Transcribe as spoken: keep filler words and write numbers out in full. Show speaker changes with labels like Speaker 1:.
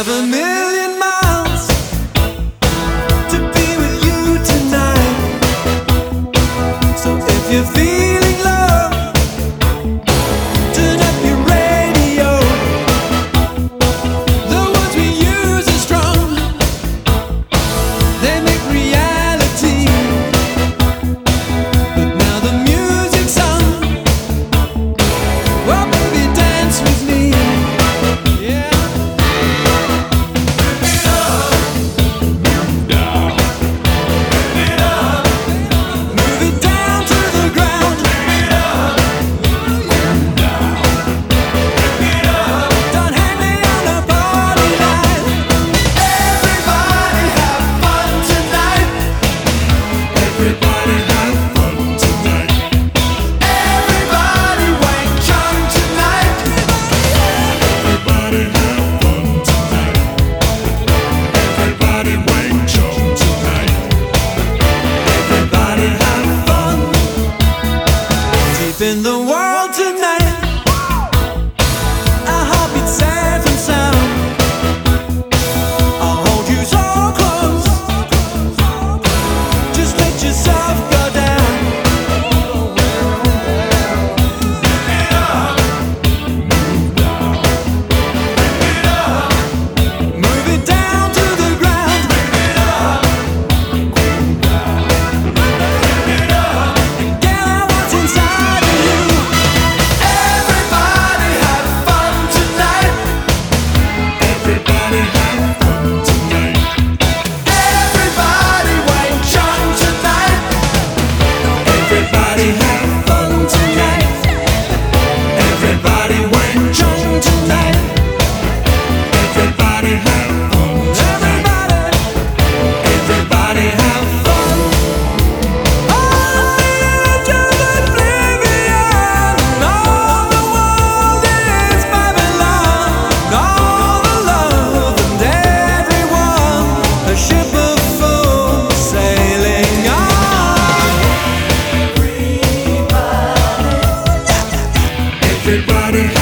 Speaker 1: drive a million miles to be with you tonight. So if you're feeling low, turn up your radio. The words we use are strong, they make reality. But now the music's on. Well, baby, dance with me. Yeah. In the world tonight, our heartbeat safe and sound. I'll hold you so close, just let yourself go down. Move it down to the ground. And get out what's inside. Everybody